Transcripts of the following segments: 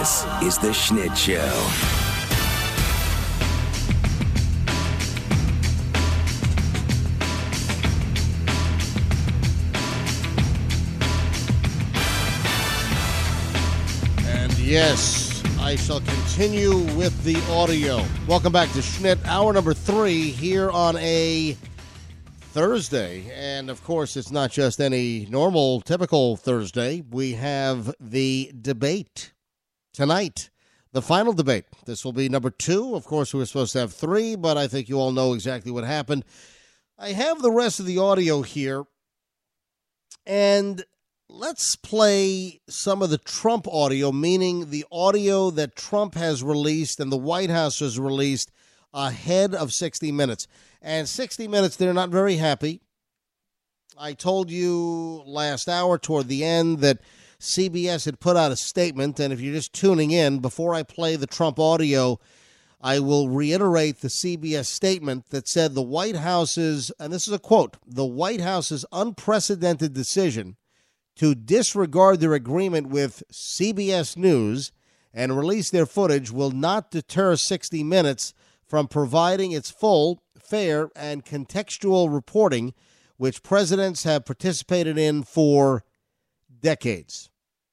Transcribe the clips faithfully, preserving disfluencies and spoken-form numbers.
This is The Schnitt Show. And yes, I shall continue with the audio. Welcome back to Schnitt, hour number three here on a Thursday. And of course, it's not just any normal, typical Thursday. We have the debate tonight, the final debate. This will be number two. Of course, we were supposed to have three, but I think you all know exactly what happened. I have the rest of the audio here, and let's play some of the Trump audio, meaning the audio that Trump has released and the White House has released ahead of sixty minutes. And sixty minutes, they're not very happy. I told you last hour toward the end that C B S had put out a statement, and if you're just tuning in, before I play the Trump audio, I will reiterate the C B S statement that said the White House's, and this is a quote, the White House's unprecedented decision to disregard their agreement with C B S News and release their footage will not deter sixty minutes from providing its full, fair, and contextual reporting, which presidents have participated in for decades.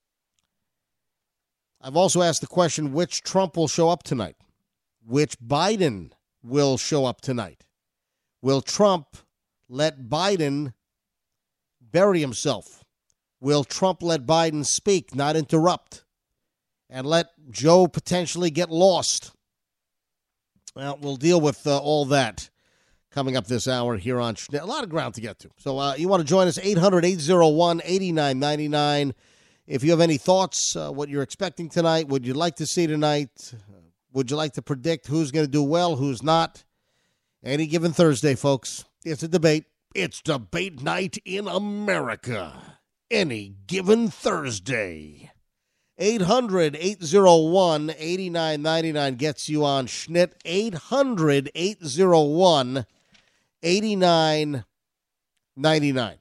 I've also asked the question, which Trump will show up tonight? Which Biden will show up tonight? Will Trump let Biden bury himself? Will Trump let Biden speak, not interrupt, and let Joe potentially get lost? Well, we'll deal with uh, all that coming up this hour here on Schnitt. A lot of ground to get to. So uh, you want to join us, eight hundred, eight oh one, eight nine nine nine. If you have any thoughts, uh, what you're expecting tonight, would you like to see tonight? Would you like to predict who's going to do well, who's not? Any given Thursday, folks, it's a debate. It's debate night in America. Any given Thursday. eight hundred, eight oh one, eight nine nine nine gets you on Schnitt. eight hundred, eight oh one, eight nine nine nine.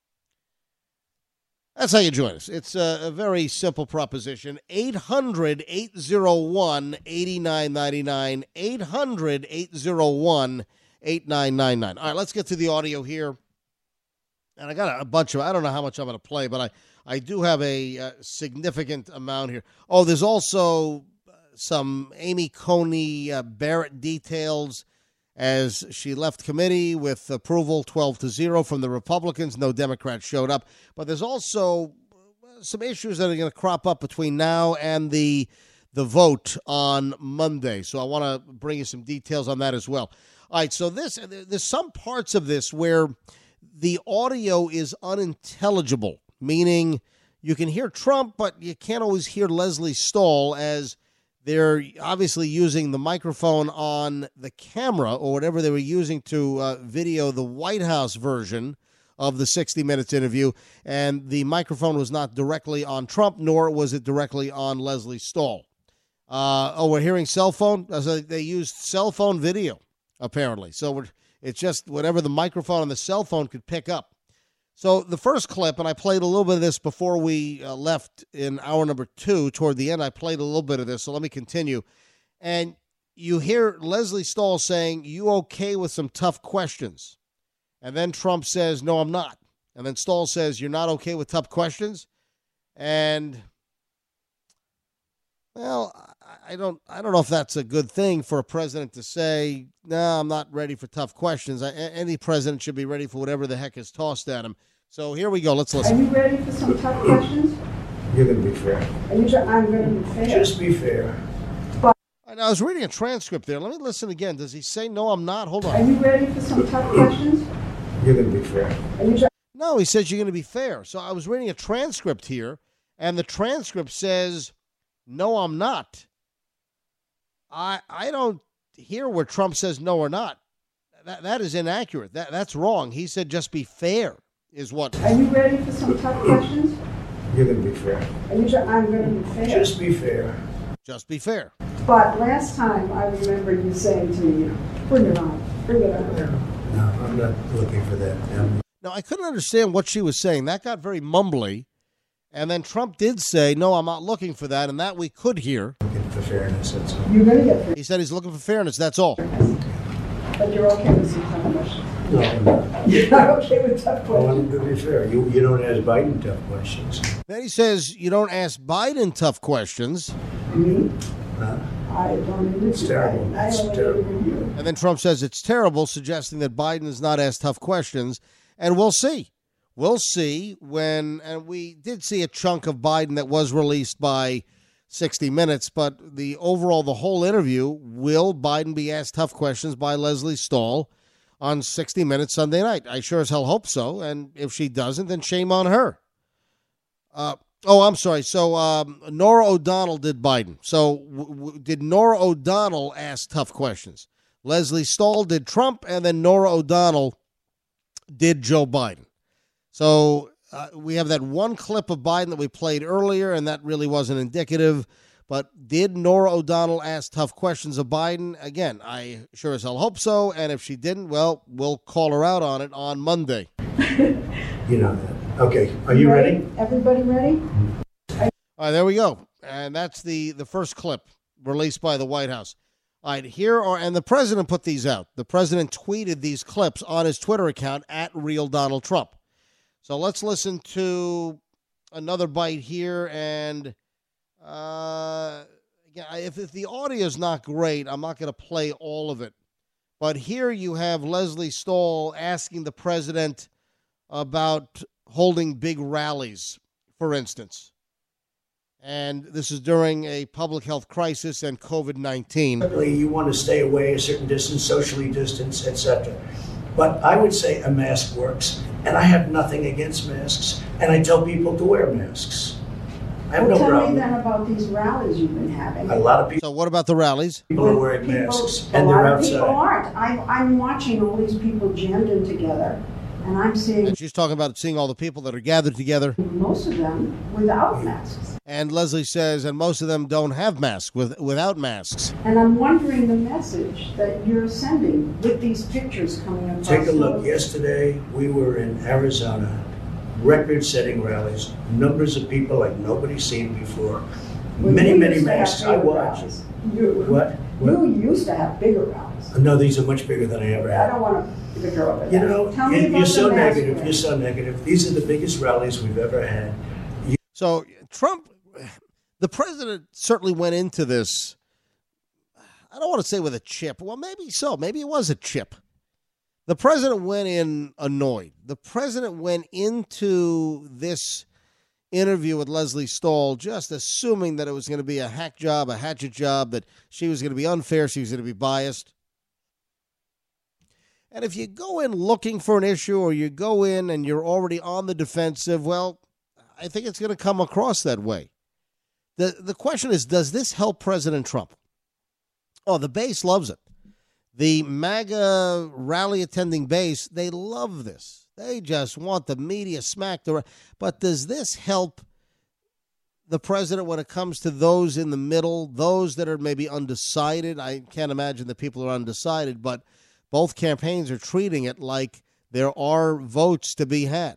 That's how you join us. It's a, a very simple proposition. eight hundred, eight oh one, eight nine nine nine. eight hundred, eight oh one, eight nine nine nine. All right, let's get to the audio here. And I got a bunch of, I don't know how much I'm going to play, but I, I do have a uh, significant amount here. Oh, there's also some Amy Coney uh, Barrett details as she left committee with approval twelve to zero from the Republicans. No Democrats showed up. But there's also some issues that are going to crop up between now and the the vote on Monday. So I want to bring you some details on that as well. All right, so this there's some parts of this where the audio is unintelligible, meaning you can hear Trump, but you can't always hear Leslie Stahl as they're obviously using the microphone on the camera or whatever they were using to uh, video the White House version of the sixty minutes interview, and the microphone was not directly on Trump, nor was it directly on Leslie Stahl. Uh, oh, we're hearing cell phone? So they used cell phone video, apparently. So we're, it's just whatever the microphone on the cell phone could pick up. So the first clip, and I played a little bit of this before we uh, left in hour number two. Toward the end, I played a little bit of this, so let me continue. And you hear Leslie Stahl saying, "You okay with some tough questions?" And then Trump says, "No, I'm not." And then Stahl says, "You're not okay with tough questions?" And, well, I don't I don't know if that's a good thing for a president to say, "No, I'm not ready for tough questions." I, any president should be ready for whatever the heck is tossed at him. So here we go. Let's listen. Are you ready for some tough questions? You're going to be fair. Are you sure I'm going to be fair? Just be fair. But And I was reading a transcript there. Let me listen again. Does he say, "No, I'm not"? Hold on. are you ready for some tough questions? You're going to be fair. Are you sure? No, he says you're going to be fair. So I was reading a transcript here, and the transcript says, "No, I'm not." I I don't hear where Trump says no or not. That that is inaccurate. That that's wrong. He said just be fair is what. Are you ready for some tough questions? You're going to be fair. Are you sure I'm going to be fair? Just be fair. Just be fair. But last time I remember you saying to me, "Bring it on, bring it on." No, I'm not looking for that. I'm Now, I couldn't understand what she was saying. That got very mumbly. And then Trump did say, no, I'm not looking for that, and that we could hear. Looking for fairness, that's all. You're going to get He said he's looking for fairness, that's all. fairness. But you're okay with some tough questions. No, I'm not. You're not okay with tough I want questions. to be fair. You, you don't ask Biden tough questions. Then he says you don't ask Biden tough questions. Me? Huh? I don't even It's terrible. I, I It's only terrible. interview you. And then Trump says it's terrible, suggesting that Biden is not asked tough questions. And we'll see. We'll see when, and we did see a chunk of Biden that was released by sixty minutes, but the overall, the whole interview, will Biden be asked tough questions by Leslie Stahl on sixty minutes Sunday night? I sure as hell hope so. And if she doesn't, then shame on her. Uh, oh, I'm sorry. So um, Nora O'Donnell did Biden. So w- w- did Nora O'Donnell ask tough questions? Leslie Stahl did Trump, and then Nora O'Donnell did Joe Biden. So uh, we have that one clip of Biden that we played earlier, and that really wasn't indicative. But did Nora O'Donnell ask tough questions of Biden? Again, I sure as hell hope so. And if she didn't, well, we'll call her out on it on Monday. You know that. Okay, are you ready? Everybody ready? All right, there we go. And that's the, the first clip released by the White House. All right, here are, and the president put these out. The president tweeted these clips on his Twitter account at Real Donald Trump. So let's listen to another bite here. And uh, again, if, if the audio is not great, I'm not going to play all of it. But here you have Leslie Stahl asking the president about holding big rallies, for instance. And this is during a public health crisis and COVID nineteen. Certainly, you want to stay away a certain distance, socially distance, et cetera. But I would say a mask works, and I have nothing against masks, and I tell people to wear masks. I have Well, no tell problem. me then about these rallies you've been having. A lot of people So what about the rallies? are wearing People- masks, a and lot they're of people outside. aren't. I'm, I'm watching all these people jammed in together, and I'm seeing And she's talking about seeing all the people that are gathered together. most of them without masks. And Leslie says, and most of them don't have masks, with, without masks. And I'm wondering the message that you're sending with these pictures coming across. Take a look. the- Yesterday, we were in Arizona, record-setting rallies, numbers of people like nobody's seen before. Well, Many, you many used to have masks. I bigger watched. rallies. You, What? What? you used to have bigger rallies. No, these are much bigger than I ever I had. don't want to bigger over that. You know, Tell me you're, about you're the so mask negative. wearing. You're so negative. These are the biggest rallies we've ever had. So Trump, the president certainly went into this, I don't want to say with a chip. Well, maybe so. Maybe it was a chip. The president went in annoyed. The president went into this interview with Leslie Stahl just assuming that it was going to be a hack job, a hatchet job, that she was going to be unfair, she was going to be biased. And if you go in looking for an issue or you go in and you're already on the defensive, well, I think it's going to come across that way. The The question is, does this help President Trump? Oh, the base loves it. The MAGA rally attending base, they love this. They just want the media smacked around. But does this help the president when it comes to those in the middle, those that are maybe undecided? I can't imagine that people are undecided, but both campaigns are treating it like there are votes to be had.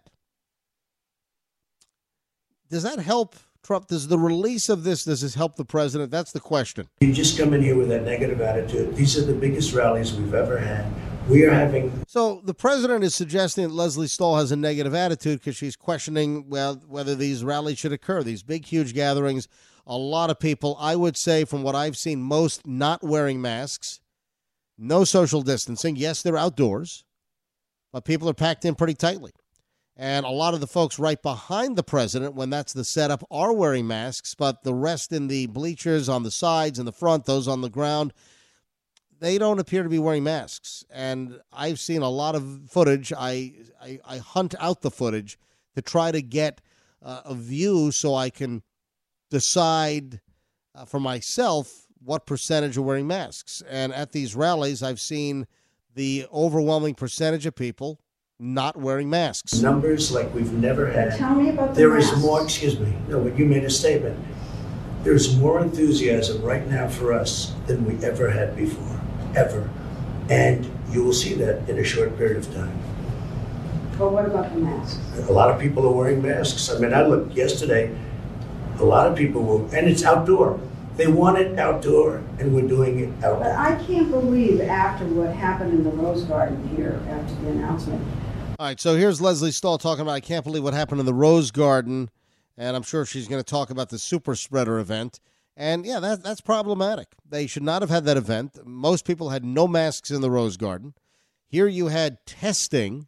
Does that help Trump? Does the release of this, does this help the president? That's the question. You just come in here with that negative attitude. These are the biggest rallies we've ever had. We are having. So the president is suggesting that Leslie Stahl has a negative attitude because she's questioning, well, whether these rallies should occur, these big, huge gatherings. A lot of people, I would say, from what I've seen, most not wearing masks, no social distancing. Yes, they're outdoors, but people are packed in pretty tightly. And a lot of the folks right behind the president, when that's the setup, are wearing masks, but the rest in the bleachers, on the sides, in the front, those on the ground, they don't appear to be wearing masks. And I've seen a lot of footage. I I, I hunt out the footage to try to get uh, a view so I can decide uh, for myself what percentage are wearing masks. And at these rallies, I've seen the overwhelming percentage of people not wearing masks. Numbers like we've never had. Tell me about the There is masks. more, excuse me, no, but you made a statement. There's more enthusiasm right now for us than we ever had before, ever. And you will see that in a short period of time. But what about the masks? A lot of people are wearing masks. I mean, I looked yesterday, a lot of people were, and it's outdoor. They want it outdoor, and we're doing it But outdoor. I can't believe after what happened in the Rose Garden here, after the announcement. All right, so here's Leslie Stahl talking about, I can't believe what happened in the Rose Garden, and I'm sure she's going to talk about the super spreader event. And, yeah, that, that's problematic. They should not have had that event. Most people had no masks in the Rose Garden. Here you had testing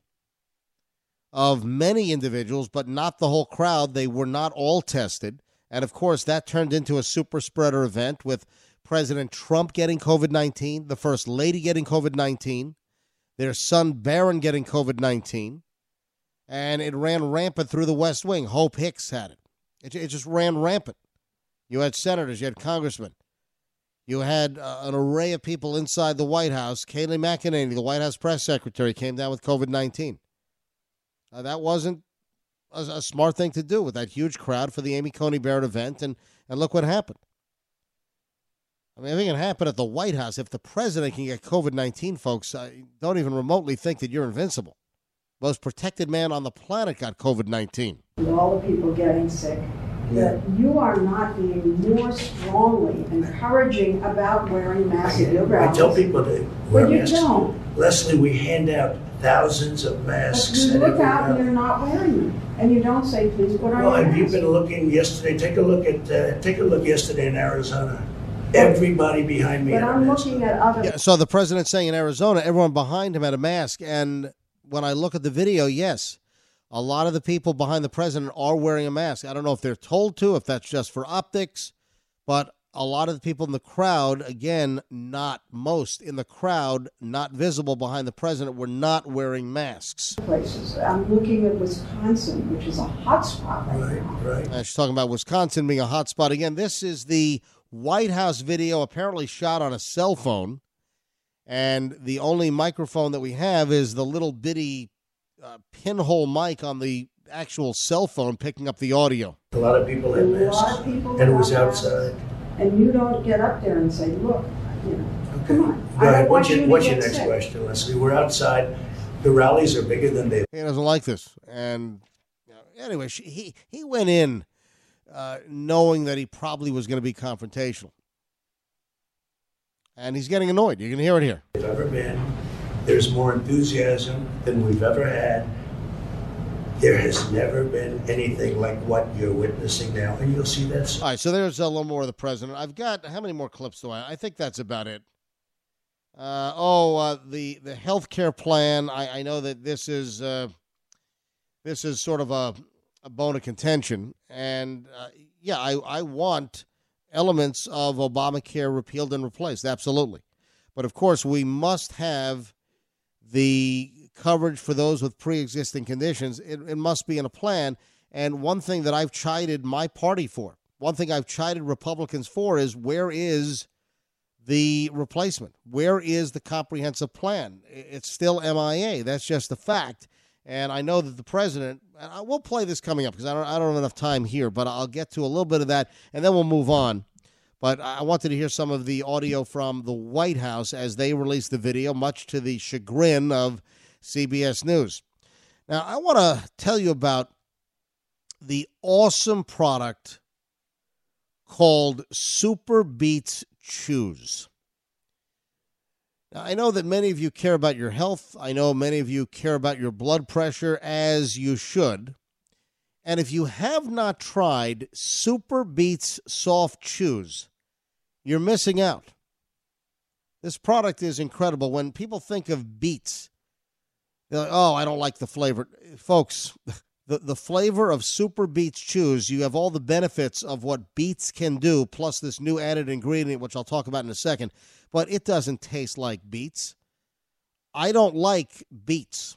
of many individuals, but not the whole crowd. They were not all tested. And, of course, that turned into a super spreader event with President Trump getting COVID nineteen, the First Lady getting COVID nineteen, their son Barron getting COVID nineteen, and it ran rampant through the West Wing. Hope Hicks had it. It, it just ran rampant. You had senators, you had congressmen, you had uh, an array of people inside the White House. Kayleigh McEnany, the White House press secretary, came down with COVID nineteen. Uh, that wasn't a, a smart thing to do with that huge crowd for the Amy Coney Barrett event, and, and look what happened. I mean, if it can happen at the White House, if the president can get COVID nineteen, folks, uh, don't even remotely think that you're invincible. Most protected man on the planet got COVID nineteen. With all the people getting sick, that you are not being more strongly encouraging about wearing masks at your I rallies. tell people to wear But you masks. don't. Leslie, we hand out thousands of But masks. you at look every out and rally. you're not wearing them. And you don't say, please put on Well, your have you mask. been looking yesterday? Take a look at, uh, take a look yesterday in Arizona. Everybody behind me But had a I'm mask looking on. at other. Yeah, so the president's saying in Arizona, everyone behind him had a mask. And when I look at the video, yes, a lot of the people behind the president are wearing a mask. I don't know if they're told to, if that's just for optics, but a lot of the people in the crowd, again, not most in the crowd, not visible behind the president, were not wearing masks. Places. I'm looking at Wisconsin, which is a hot spot right, Right, now. right. Uh, she's talking about Wisconsin being a hot spot. Again, this is the White House video, apparently shot on a cell phone. And the only microphone that we have is the little bitty uh, pinhole mic on the actual cell phone picking up the audio. A lot of people had A masks. lot of people And it was have masks. outside. And you don't get up there and say, look, you know, Okay. come on. Go I ahead. don't What's want your, you to what's get your next sick. question, Leslie? We're outside. The rallies are bigger than they. He doesn't like this. And you know, anyway, she, he, he went in uh, knowing that he probably was going to be confrontational. And he's getting annoyed. You can hear it here. They've ever been. There's more enthusiasm than we've ever had. There has never been anything like what you're witnessing now, and you'll see that soon. All right, so there's a little more of the president. I've got, how many more clips do I? I think that's about it. Uh, oh, uh, the the health care plan. I, I know that this is uh, this is sort of a, a bone of contention, and uh, yeah, I I want elements of Obamacare repealed and replaced, absolutely, but of course we must have the coverage for those with pre-existing conditions. It, it must be in a plan. And one thing that I've chided my party for, one thing I've chided Republicans for is where is the replacement? Where is the comprehensive plan? It's still M I A. That's just a fact. And I know that the president, and I will play this coming up because I don't, I don't have enough time here, but I'll get to a little bit of that and then we'll move on. But I wanted to hear some of the audio from the White House as they released the video, much to the chagrin of C B S News. Now, I want to tell you about the awesome product called Super Beets Chews. Now, I know that many of you care about your health. I know many of you care about your blood pressure, as you should. And if you have not tried Super Beets Soft Chews, you're missing out. This product is incredible. When people think of beets, they're like, oh, I don't like the flavor. Folks, the, the flavor of Super Beets Chews, you have all the benefits of what beets can do, plus this new added ingredient, which I'll talk about in a second, but it doesn't taste like beets. I don't like beets.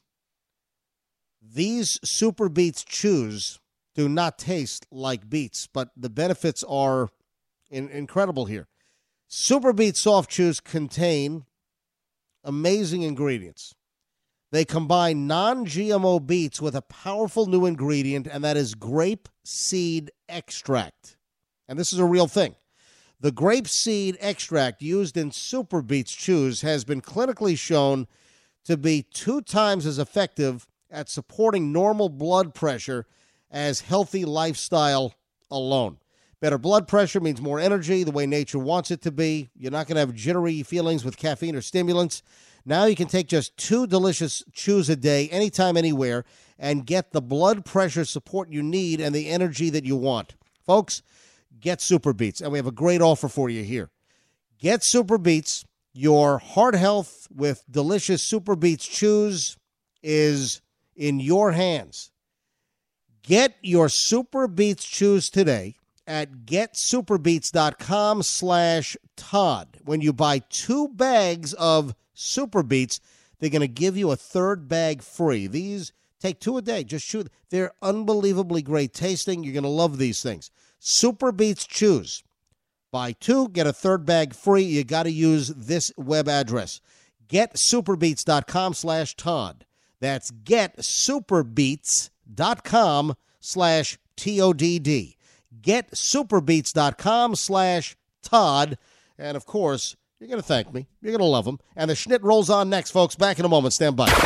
These Super Beets Chews do not taste like beets, but the benefits are in, incredible here. Super Beets Soft Chews contain amazing ingredients. They combine non-G M O beets with a powerful new ingredient, and that is grape seed extract. And this is a real thing. The grape seed extract used in Super Beets Chews has been clinically shown to be two times as effective at supporting normal blood pressure as healthy lifestyle alone. Better blood pressure means more energy, the way nature wants it to be. You're not going to have jittery feelings with caffeine or stimulants. Now you can take just two delicious chews a day, anytime, anywhere, and get the blood pressure support you need and the energy that you want. Folks, get Super Beets, and we have a great offer for you here. Get Super Beets. Your heart health with delicious Super Beets chews is in your hands. Get your Super Beets chews today at getsuperbeets.com slash Todd. When you buy two bags of Super Beets, they're going to give you a third bag free. These, take two a day. Just chew. They're unbelievably great tasting. You're going to love these things. Super Beets chews. Buy two, get a third bag free. You got to use this web address. getsuperbeets.com slash Todd. That's getsuperbeets.com slash T O D D. getsuperbeets.com slash Todd. And, of course, you're going to thank me. You're going to love them. And the Schnitt rolls on next, folks. Back in a moment. Stand by.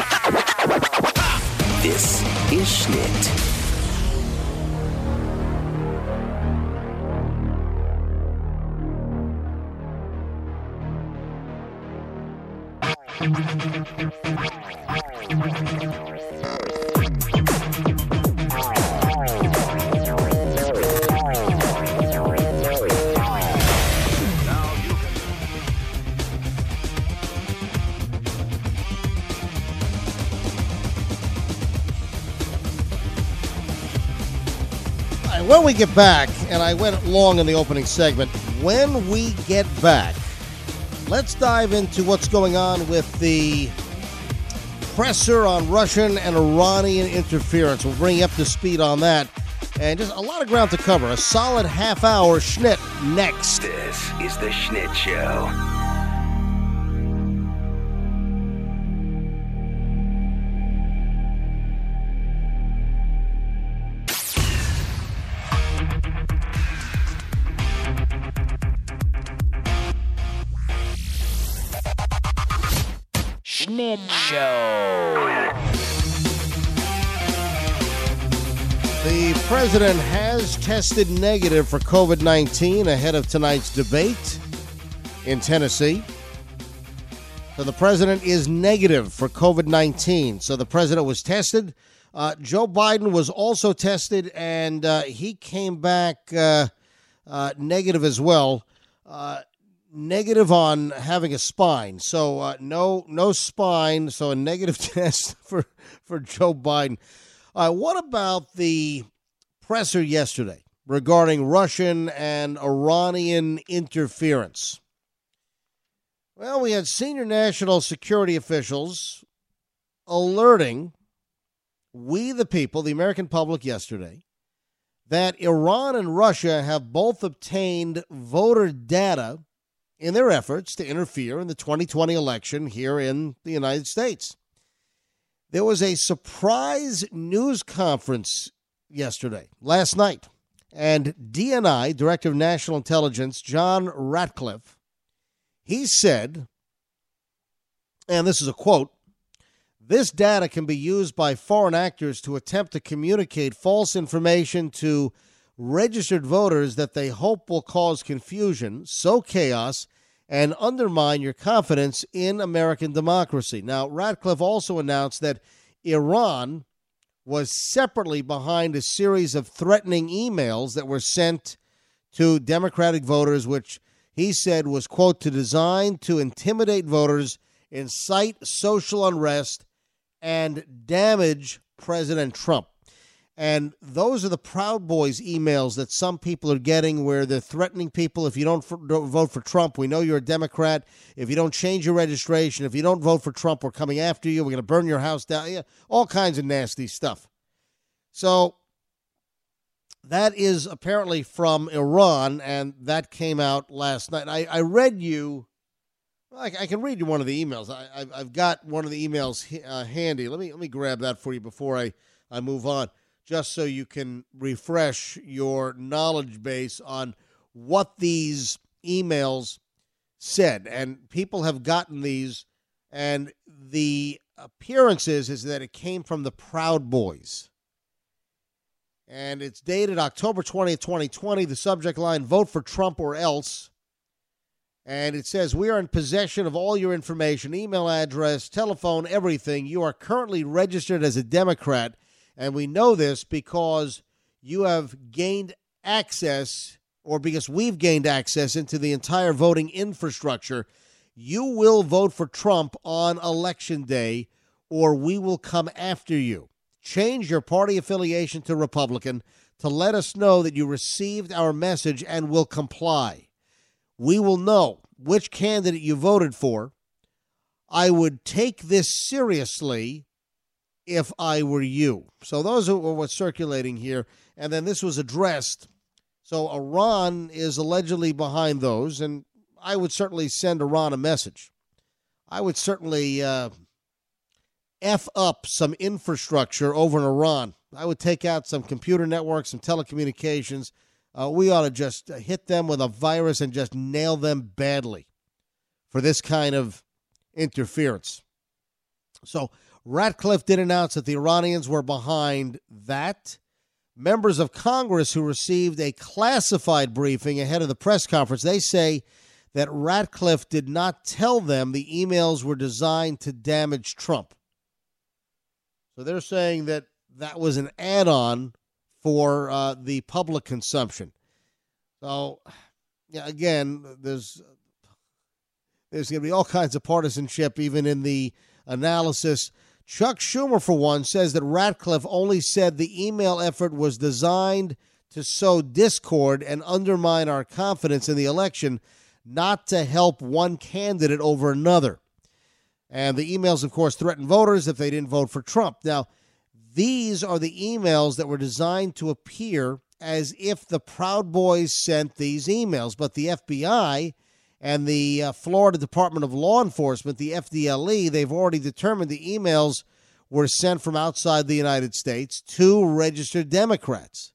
This is Schnitt. When we get back, and I went long in the opening segment, when we get back, let's dive into what's going on with the presser on Russian and Iranian interference. We'll bring you up to speed on that. And just a lot of ground to cover. A solid half hour Schnitt next. This is the Schnitt Show. Schnitt Show. The president has tested negative for covid nineteen ahead of tonight's debate in Tennessee. So the president is negative for covid nineteen. So the president was tested. Uh, Joe Biden was also tested, and uh, he came back uh, uh, negative as well. Uh, negative on having a spine. So uh, no no spine, so a negative test for, for Joe Biden. Uh, what about the presser yesterday regarding Russian and Iranian interference? Well, we had senior national security officials alerting we the people, the American public yesterday, that Iran and Russia have both obtained voter data in their efforts to interfere in the twenty twenty election here in the United States. There was a surprise news conference yesterday, last night, and D N I, Director of National Intelligence, John Ratcliffe, he said, and this is a quote, "This data can be used by foreign actors to attempt to communicate false information to registered voters that they hope will cause confusion, sow chaos, and undermine your confidence in American democracy." Now, Ratcliffe also announced that Iran was separately behind a series of threatening emails that were sent to Democratic voters, which he said was, quote, "to design to intimidate voters, incite social unrest, and damage President Trump." And those are the Proud Boys emails that some people are getting where they're threatening people. If you don't, f- don't vote for Trump, we know you're a Democrat. If you don't change your registration, if you don't vote for Trump, we're coming after you. We're going to burn your house down. Yeah, all kinds of nasty stuff. So that is apparently from Iran, and that came out last night. I, I read you. I, I can read you one of the emails. I, I've, I've got one of the emails uh, handy. Let me let me grab that for you before I, I move on, just so you can refresh your knowledge base on what these emails said. And people have gotten these, and the appearances is that it came from the Proud Boys. And it's dated October twentieth, twenty twenty. The subject line, vote for Trump or else. And it says, we are in possession of all your information, email address, telephone, everything. You are currently registered as a Democrat. And we know this because you have gained access, or because we've gained access into the entire voting infrastructure. You will vote for Trump on Election Day, or we will come after you. Change your party affiliation to Republican to let us know that you received our message and will comply. We will know which candidate you voted for. I would take this seriously if I were you. So those are what's circulating here. And then this was addressed. So Iran is allegedly behind those, and I would certainly send Iran a message. I would certainly uh, F up some infrastructure over in Iran. I would take out some computer networks, some telecommunications. Uh, we ought to just hit them with a virus and just nail them badly for this kind of interference. So Ratcliffe did announce that the Iranians were behind that. Members of Congress who received a classified briefing ahead of the press conference, they say that Ratcliffe did not tell them the emails were designed to damage Trump. So they're saying that that was an add-on for uh, the public consumption. So, yeah, again, there's there's going to be all kinds of partisanship even in the analysis. Chuck Schumer, for one, says that Ratcliffe only said the email effort was designed to sow discord and undermine our confidence in the election, not to help one candidate over another. And the emails, of course, threaten voters if they didn't vote for Trump. Now, these are the emails that were designed to appear as if the Proud Boys sent these emails. But the F B I and the uh, Florida Department of Law Enforcement, the F D L E, they've already determined the emails were sent from outside the United States to registered Democrats.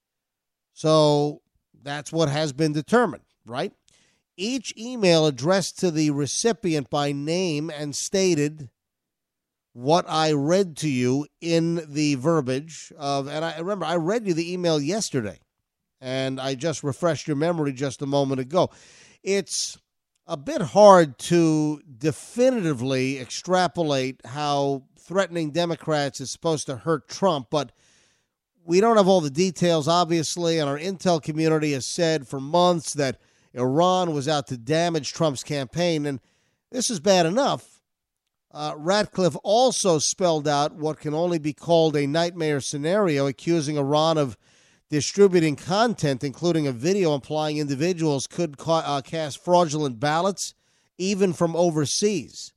So that's what has been determined, right? Each email addressed to the recipient by name and stated what I read to you in the verbiage of, and I remember I read you the email yesterday, and I just refreshed your memory just a moment ago. It's a bit hard to definitively extrapolate how threatening Democrats is supposed to hurt Trump, but we don't have all the details, obviously, and our intel community has said for months that Iran was out to damage Trump's campaign, and this is bad enough. Uh, Ratcliffe also spelled out what can only be called a nightmare scenario, accusing Iran of distributing content, including a video implying individuals could ca- uh, cast fraudulent ballots, even from overseas.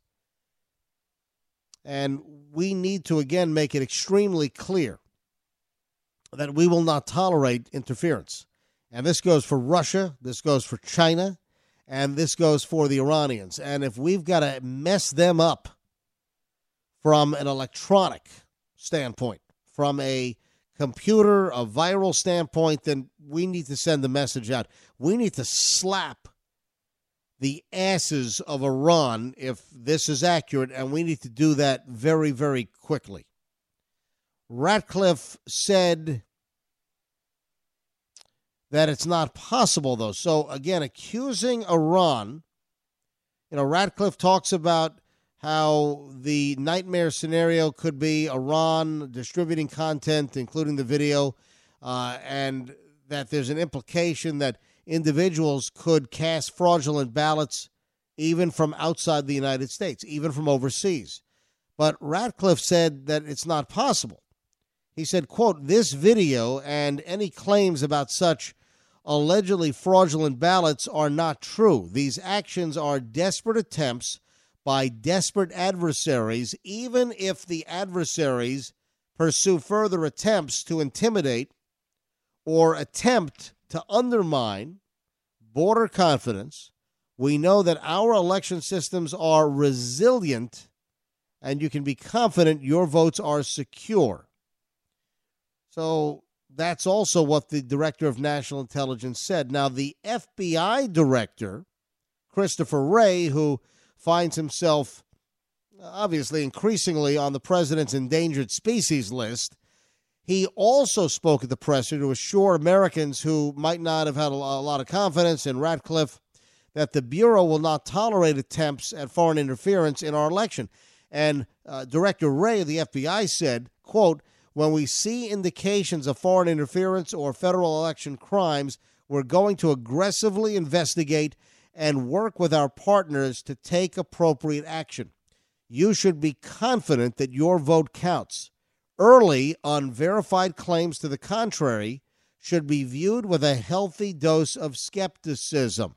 And we need to, again, make it extremely clear that we will not tolerate interference. And this goes for Russia, this goes for China, and this goes for the Iranians. And if we've got to mess them up from an electronic standpoint, from a computer, a viral standpoint, then we need to send the message out. We need to slap the asses of Iran if this is accurate, and we need to do that very, very quickly. Ratcliffe said that it's not possible, though. So, again, accusing Iran, you know, Ratcliffe talks about how the nightmare scenario could be Iran distributing content, including the video, uh, and that there's an implication that individuals could cast fraudulent ballots even from outside the United States, even from overseas. But Ratcliffe said that it's not possible. He said, quote, "This video and any claims about such allegedly fraudulent ballots are not true. These actions are desperate attempts by desperate adversaries, even if the adversaries pursue further attempts to intimidate or attempt to undermine border confidence. We know that our election systems are resilient, and you can be confident your votes are secure." So that's also what the Director of National Intelligence said. Now, the F B I Director, Christopher Wray, who finds himself obviously increasingly on the president's endangered species list. He also spoke at the presser to assure Americans who might not have had a lot of confidence in Ratcliffe that the Bureau will not tolerate attempts at foreign interference in our election. And uh, Director Wray of the F B I said, quote, "When we see indications of foreign interference or federal election crimes, we're going to aggressively investigate and work with our partners to take appropriate action. You should be confident that your vote counts. Early, unverified claims to the contrary should be viewed with a healthy dose of skepticism."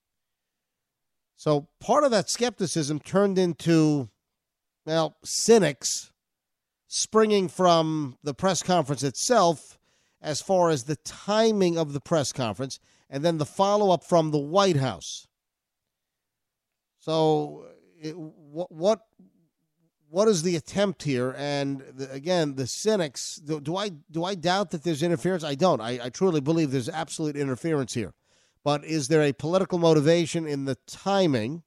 So part of that skepticism turned into, well, cynics springing from the press conference itself as far as the timing of the press conference and then the follow-up from the White House. So it, what, what what is the attempt here? And the, again, the cynics, do, do I do I doubt that there's interference? I don't. I, I truly believe there's absolute interference here. But is there a political motivation in the timing?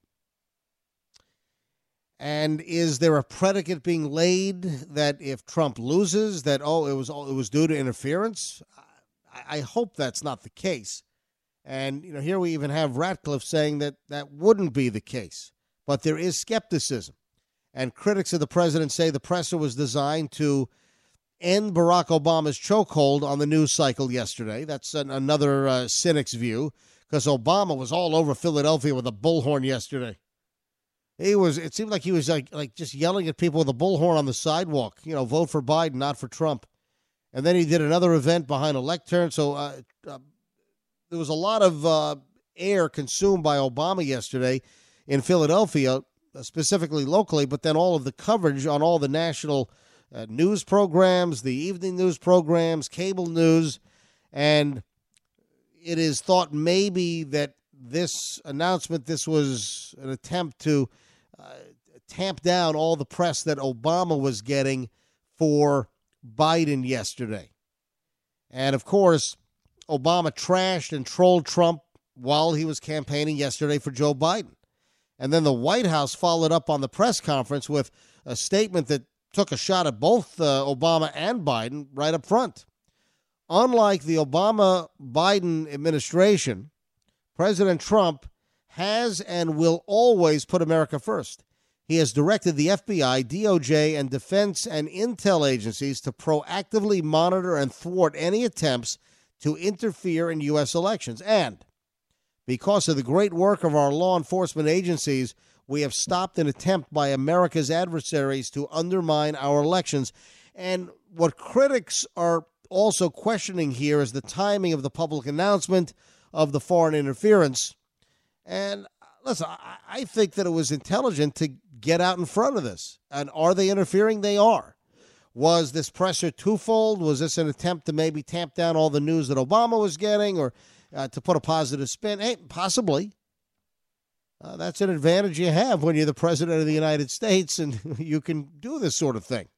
And is there a predicate being laid that if Trump loses, that, oh, it was it was due to interference? I, I hope that's not the case. And, you know, here we even have Ratcliffe saying that that wouldn't be the case. But there is skepticism. And critics of the president say the presser was designed to end Barack Obama's chokehold on the news cycle yesterday. That's an, another uh, cynic's view, because Obama was all over Philadelphia with a bullhorn yesterday. He was. It seemed like he was like like just yelling at people with a bullhorn on the sidewalk. You know, vote for Biden, not for Trump. And then he did another event behind a lectern. So uh, uh, there was a lot of uh, air consumed by Obama yesterday in Philadelphia, specifically locally, but then all of the coverage on all the national uh, news programs, the evening news programs, cable news, and it is thought maybe that this announcement, this was an attempt to uh, tamp down all the press that Obama was getting for Biden yesterday. And, of course, Obama trashed and trolled Trump while he was campaigning yesterday for Joe Biden. And then the White House followed up on the press conference with a statement that took a shot at both uh, Obama and Biden right up front. Unlike the Obama-Biden administration, President Trump has and will always put America first. He has directed the F B I, D O J, and defense and intel agencies to proactively monitor and thwart any attempts to interfere in U S elections. And because of the great work of our law enforcement agencies, we have stopped an attempt by America's adversaries to undermine our elections. And what critics are also questioning here is the timing of the public announcement of the foreign interference. And listen, I, I think that it was intelligent to get out in front of this. And are they interfering? They are. Was this presser twofold? Was this an attempt to maybe tamp down all the news that Obama was getting, or uh, to put a positive spin? Hey, possibly. Uh, that's an advantage you have when you're the president of the United States and you can do this sort of thing.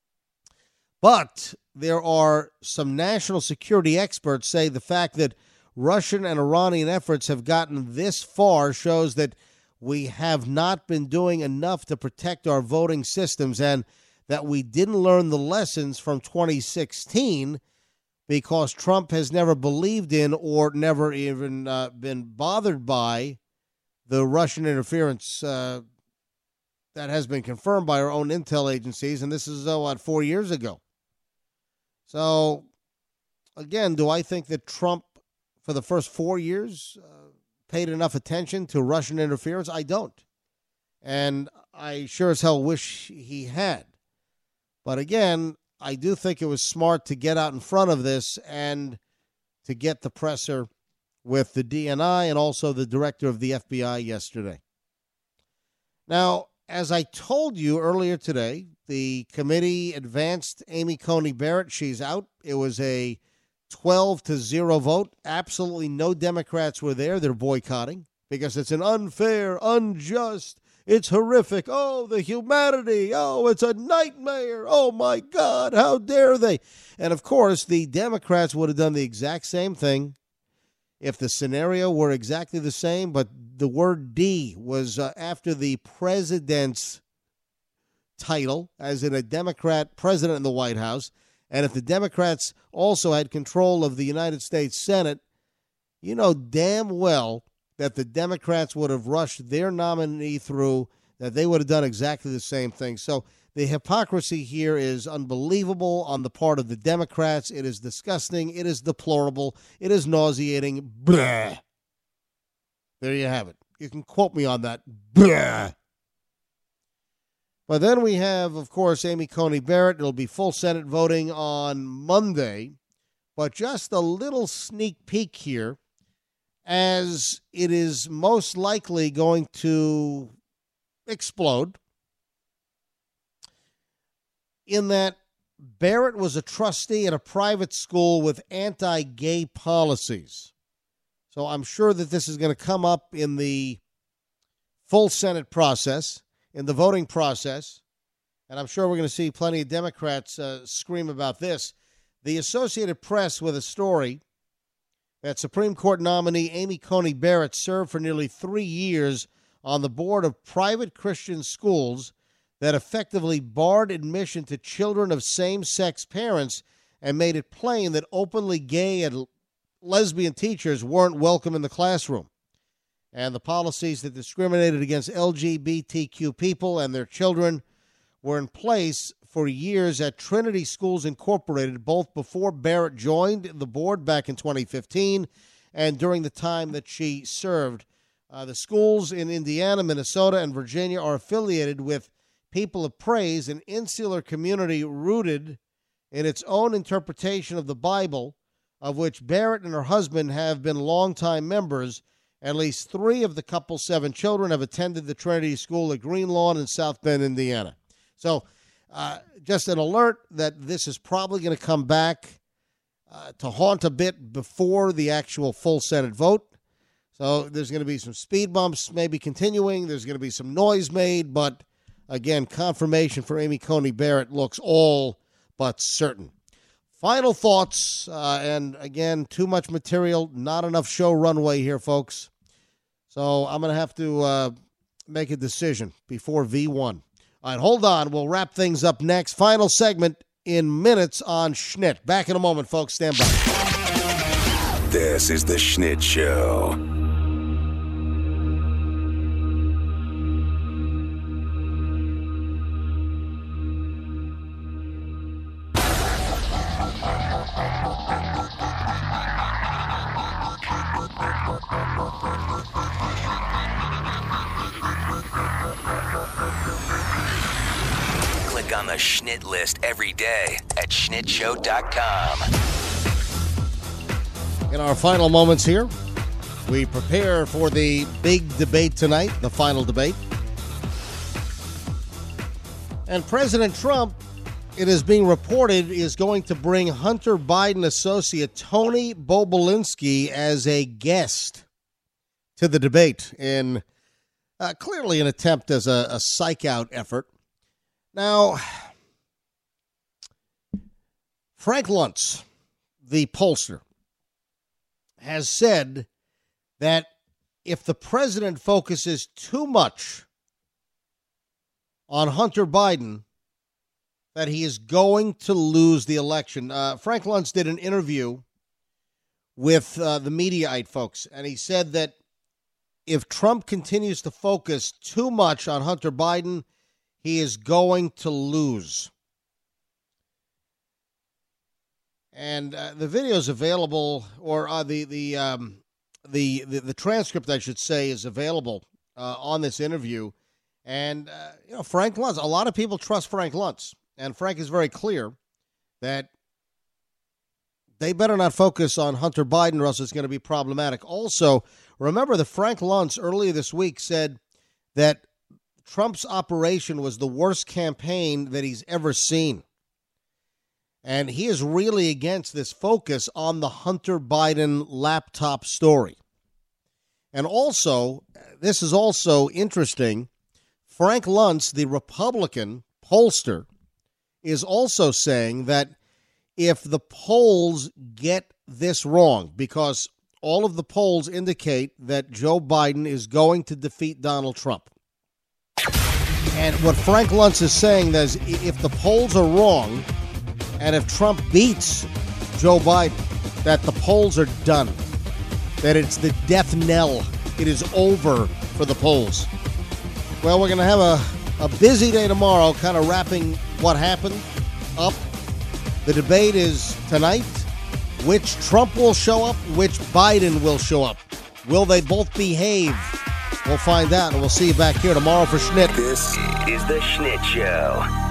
But there are some national security experts say the fact that Russian and Iranian efforts have gotten this far shows that we have not been doing enough to protect our voting systems, and that we didn't learn the lessons from twenty sixteen because Trump has never believed in or never even uh, been bothered by the Russian interference uh, that has been confirmed by our own intel agencies. And this is, uh, what, four years ago. So, again, do I think that Trump, for the first four years, uh, paid enough attention to Russian interference? I don't. And I sure as hell wish he had. But again, I do think it was smart to get out in front of this and to get the presser with the D N I and also the director of the F B I yesterday. Now, as I told you earlier today, the committee advanced Amy Coney Barrett. She's out. It was a twelve to zero vote. Absolutely no Democrats were there. They're boycotting because it's an unfair, unjust, it's horrific. Oh, the humanity. Oh, it's a nightmare. Oh, my God, how dare they? And, of course, the Democrats would have done the exact same thing if the scenario were exactly the same, but the word D was uh, after the president's title, as in a Democrat president in the White House, and if the Democrats also had control of the United States Senate, you know damn well that the Democrats would have rushed their nominee through, that they would have done exactly the same thing. So the hypocrisy here is unbelievable on the part of the Democrats. It is disgusting. It is deplorable. It is nauseating. Blah. There you have it. You can quote me on that. Blah. But then we have, of course, Amy Coney Barrett. It'll be full Senate voting on Monday. But just a little sneak peek here, as it is most likely going to explode, in that Barrett was a trustee at a private school with anti-gay policies. So I'm sure that this is going to come up in the full Senate process, in the voting process, and I'm sure we're going to see plenty of Democrats uh, scream about this. The Associated Press with a story that Supreme Court nominee Amy Coney Barrett served for nearly three years on the board of private Christian schools that effectively barred admission to children of same-sex parents and made it plain that openly gay and lesbian teachers weren't welcome in the classroom. And the policies that discriminated against L G B T Q people and their children were in place for years at Trinity Schools Incorporated, both before Barrett joined the board back in twenty fifteen and during the time that she served. Uh, the schools in Indiana, Minnesota, and Virginia are affiliated with People of Praise, an insular community rooted in its own interpretation of the Bible, of which Barrett and her husband have been longtime members. At least three of the couple's seven children have attended the Trinity School at Green Lawn in South Bend, Indiana. So uh, just an alert that this is probably going to come back uh, to haunt a bit before the actual full Senate vote. So there's going to be some speed bumps maybe continuing. There's going to be some noise made. But, again, confirmation for Amy Coney Barrett looks all but certain. Final thoughts, uh, and, again, too much material, not enough show runway here, folks. So I'm going to have to uh, make a decision before V one. All right, hold on. We'll wrap things up next. Final segment in minutes on Schnitt. Back in a moment, folks. Stand by. This is the Schnitt Show. Click on the Schnitt list every day at schnitt show dot com. In our final moments here, we prepare for the big debate tonight, the final debate. And President Trump, it is being reported, is going to bring Hunter Biden associate Tony Bobulinski as a guest to the debate in uh, clearly an attempt as a, a psych-out effort. Now, Frank Luntz, the pollster, has said that if the president focuses too much on Hunter Biden, that he is going to lose the election. Uh, Frank Luntz did an interview with uh, the Mediaite folks, and he said that if Trump continues to focus too much on Hunter Biden, he is going to lose. And uh, the video is available, or uh, the the, um, the the the transcript, I should say, is available uh, on this interview. And uh, you know, Frank Luntz. A lot of people trust Frank Luntz, and Frank is very clear that they better not focus on Hunter Biden, or else it's going to be problematic. Also, remember that Frank Luntz earlier this week said that Trump's operation was the worst campaign that he's ever seen. And he is really against this focus on the Hunter Biden laptop story. And also, this is also interesting, Frank Luntz, the Republican pollster, is also saying that if the polls get this wrong, because all of the polls indicate that Joe Biden is going to defeat Donald Trump. And what Frank Luntz is saying is if the polls are wrong and if Trump beats Joe Biden, that the polls are done, that it's the death knell. It is over for the polls. Well, we're going to have a, a busy day tomorrow, kind of wrapping what happened up. The debate is tonight. Which Trump will show up, which Biden will show up. Will they both behave? We'll find out, and we'll see you back here tomorrow for Schnitt. This is the Schnitt Show.